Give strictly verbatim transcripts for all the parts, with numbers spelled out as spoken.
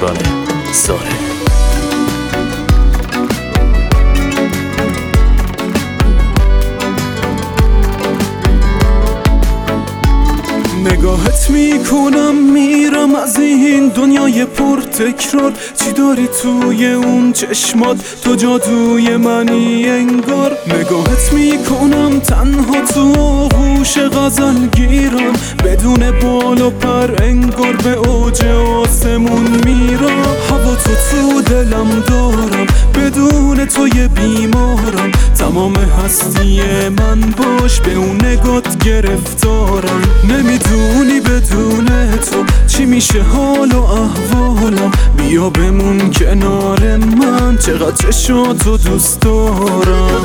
کامران زاره. نگاهت میکنم میرم از این دنیای پر تکرار، چی داری توی اون چشمات؟ تو جادوی منی انگار. نگاهت میکنم تنها تو آغوش غزل گیرم، بدون بال و پر انگار به اوج آسمون میرم. هوا تو تو دلم دارم، بدون توی بیمارم. تمام هستی من باش، به اون نگات گرفتارم. نمیدونی بدون تو چی میشه حال و احوالم. بیا بمون کنار من، چقدر چشاتو دوست دارم.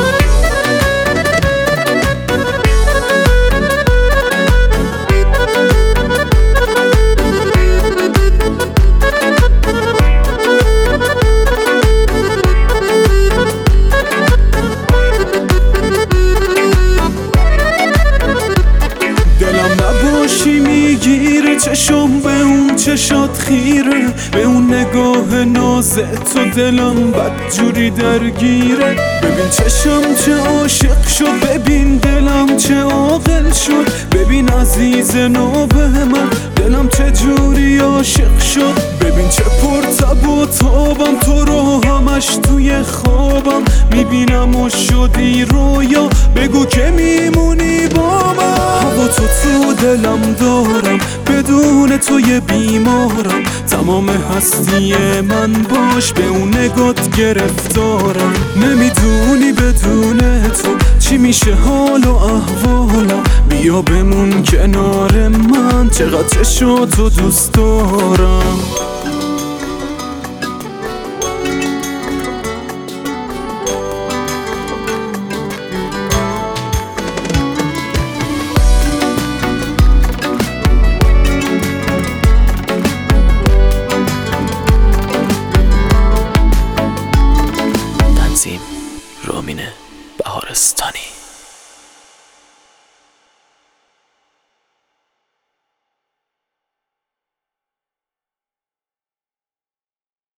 میگیره چشم به اون چشات خیره، به اون نگاه نازت تو دلم بدجوری درگیره. ببین چشم چه عاشق شد، ببین دلم چه عاقل شد. ببین عزیز ناب من، دلم چه جوری عاشق شد. ببین چه پرتب و تابم، تو رو همش توی خوابم میبینم و شدی رویا. بگو که میمونی با من. هوا تو تو دلم دارم، بدون توی بیمارم. تمام هستی من باش، به اون نگات گرفتارم. نمیدونی بدون تو چی میشه حال و احوالم. بیا بمون کنار من، چقدر چشاتو دوست دارم. رامین بهارستانی.